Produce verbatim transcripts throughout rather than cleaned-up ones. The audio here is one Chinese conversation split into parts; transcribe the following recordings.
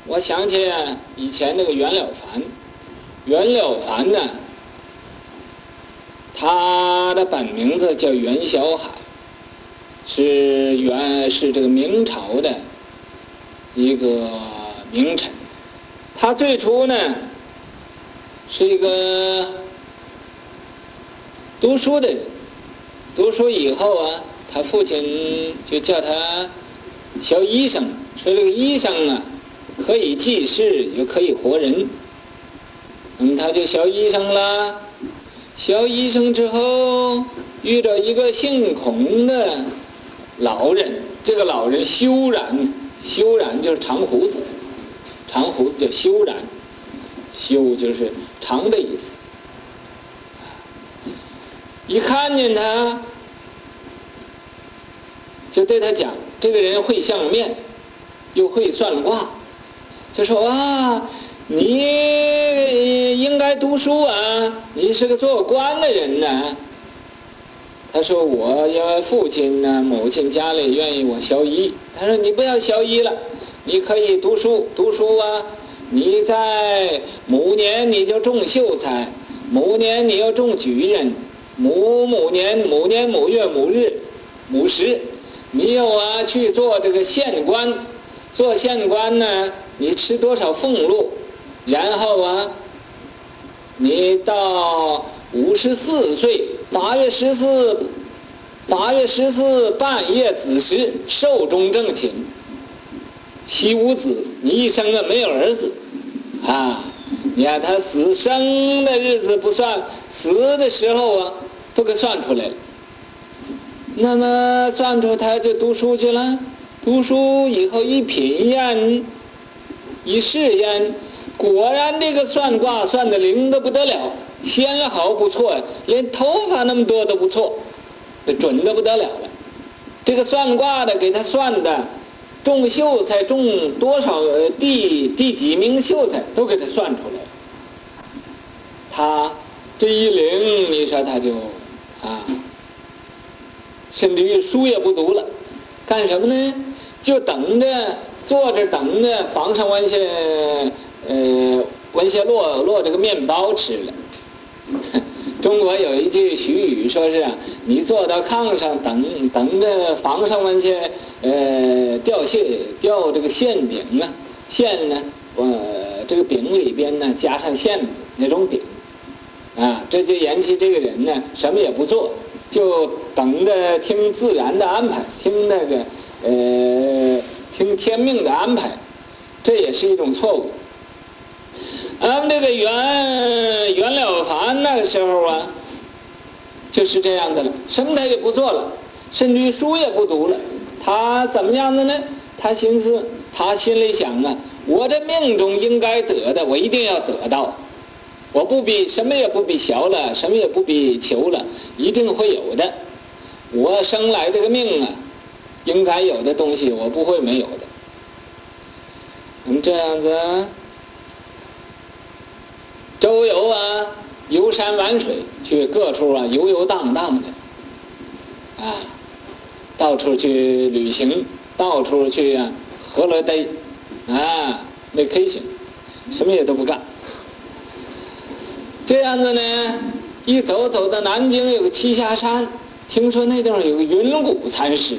我想起以前那个袁了凡，袁了凡呢，他的本名字叫袁小海，是袁是这个明朝的一个名臣。他最初呢是一个读书的人，读书以后啊，他父亲就叫他小医生，说这个医生啊可以济世又可以活人，那么他就小医生了。小医生之后遇到一个姓孔的老人，这个老人修然，修然就是长胡子，长胡子叫修然，修就是长的意思。一看见他就对他讲，这个人会相面又会算卦，就说啊，你应该读书啊，你是个做官的人呢。他说我因为父亲呢母亲家里愿意我学医，他说你不要学医了，你可以读书，读书啊，你在卯年你就种秀才，卯年你要种举人，卯卯年卯年卯月卯日卯时，你要啊去做这个县官，做县官呢你吃多少俸禄，然后啊你到五十四岁八月十四八月十四半夜子时寿终正寝，其无子，你一生啊没有儿子啊，你看他死生的日子不算，死的时候啊都给算出来了。那么算出他就读书去了，读书以后一品验一试验，果然这个算卦算得灵得不得了，纤毫不错，连头发那么多都不错，准得不得了了。这个算卦的给他算的种秀才种多少第第几名秀才都给他算出来了。他这一灵，你说他就啊，甚至于书也不读了，干什么呢？就等着坐着等着房上温些呃温些落落这个面包吃了。中国有一句俗语说是啊，你坐到炕上等等着房上温些呃掉馅掉这个馅饼啊，馅呢呃这个饼里边呢加上馅子那种饼啊，这就言其这个人呢什么也不做，就等着听自然的安排，听那个呃听天命的安排，这也是一种错误。俺们这个袁袁了凡那个时候啊，就是这样子了，什么他也不做了，甚至于书也不读了。他怎么样子呢？他寻思，他心里想啊，我这命中应该得的，我一定要得到。我不必什么也不必学了，什么也不必求了，一定会有的。我生来这个命啊，应该有的东西，我不会没有的。那么这样子啊，周游啊，游山玩水，去各处啊游游荡荡的，啊，到处去旅行，到处去啊喝了呆，啊，vacation，什么也都不干。这样子呢，一走走到南京有个栖霞山，听说那地方有个云谷禅师，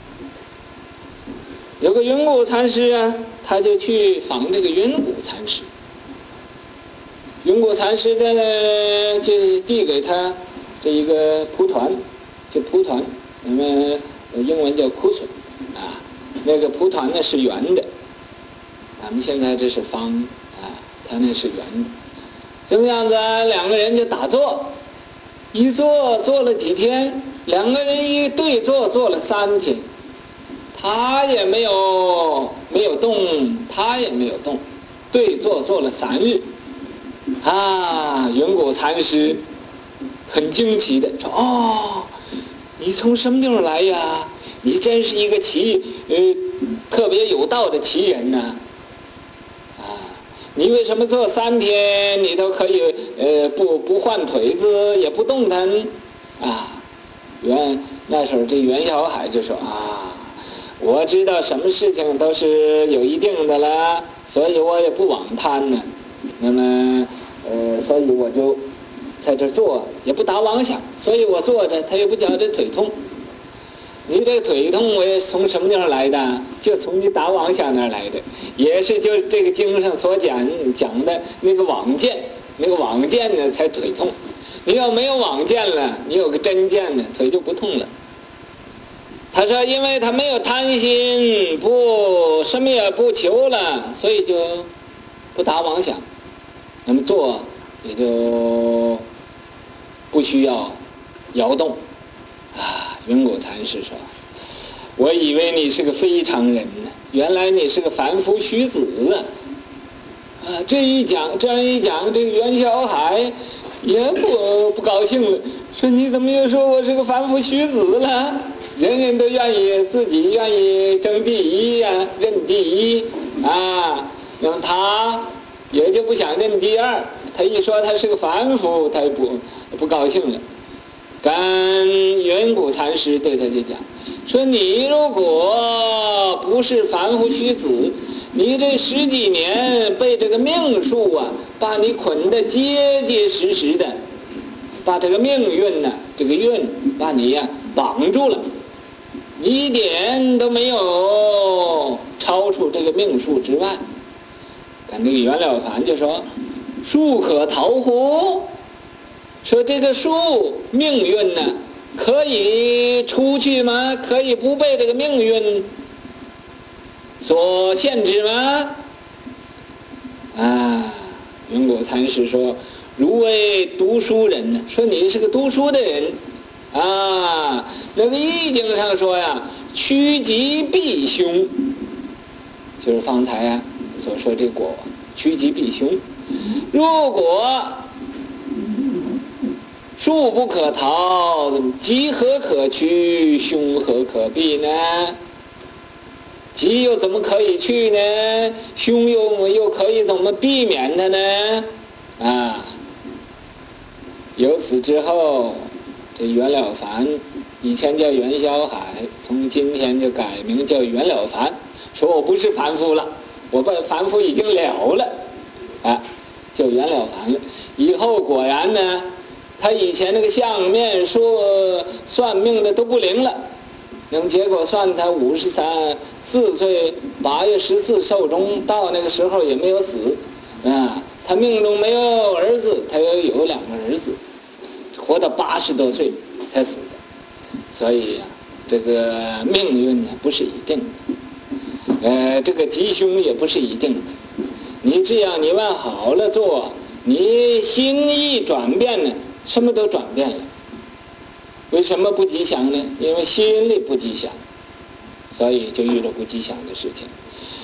有个云谷禅师啊，他就去访这个云谷禅师。云谷禅师在那就递给他这一个蒲团，就蒲团，那么英文叫 cushion 啊，那个蒲团呢是圆的，咱们现在这是方的啊，他那是圆的。这么样子啊，两个人就打坐，一坐坐了几天，两个人一对坐坐了三天，他也没有没有动，他也没有动，对坐坐了三日。啊，云谷禅师很惊奇的说：“哦，你从什么地方来呀？你真是一个奇呃特别有道的奇人呢！啊，你为什么坐三天你都可以呃不不换腿子也不动弹啊？”袁那时候这袁小海就说：“啊，我知道什么事情都是有一定的了。 所以我也不枉贪呢。那么，呃，所以我就在这坐，也不打妄想，所以我坐着，他也不觉得腿痛。你这个腿痛，我也从什么地方来的？就从你打妄想那儿来的，也是就这个经上所讲讲的那个妄见，那个妄见呢才腿痛。你要没有妄见了，你有个真见呢，腿就不痛了。他说，因为他没有贪心，不什么也不求了，所以就不打妄想，那么坐也就不需要摇动。啊，云谷禅师说，我以为你是个非常人呢，原来你是个凡夫虚子啊！啊，这一讲，这样一讲，这个袁小海也不不高兴了，说你怎么又说我是个凡夫虚子了？人人都愿意自己愿意争第一呀、啊，认第一啊，那么他也就不想认第二。他一说他是个凡夫，他也不不高兴了。跟远古禅师对他就讲说，你如果不是凡夫虚子，你这十几年被这个命数啊把你捆得结结实实的，把这个命运呢、啊、这个运把你呀、啊、绑住了，你一点都没有超出这个命数之外。跟那个袁了凡就说，树可逃乎？说这个树命运呢，可以出去吗？可以不被这个命运所限制吗？啊，云谷禅师说，如为读书人呢，说你是个读书的人啊。那个易经上说呀，趋吉避凶，就是方才啊所说这果，趋吉避凶。如果树不可逃，吉何可趋？凶何可避呢？吉又怎么可以去呢？凶又又可以怎么避免它呢？啊！由此之后，这袁了凡以前叫袁小海，从今天就改名叫袁了凡，说我不是凡夫了，我把凡夫已经了了，啊，叫袁了凡了。以后果然呢，他以前那个相面说算命的都不灵了，那么结果算他五十三四岁八月十四寿终，到那个时候也没有死啊。他命中没有儿子，他又有两个儿子，活到八十多岁才死的。所以呀、啊，这个命运呢不是一定的，呃，这个吉凶也不是一定的。你这样你往好了做，你心意转变呢，什么都转变了。为什么不吉祥呢？因为心里不吉祥，所以就遇到不吉祥的事情。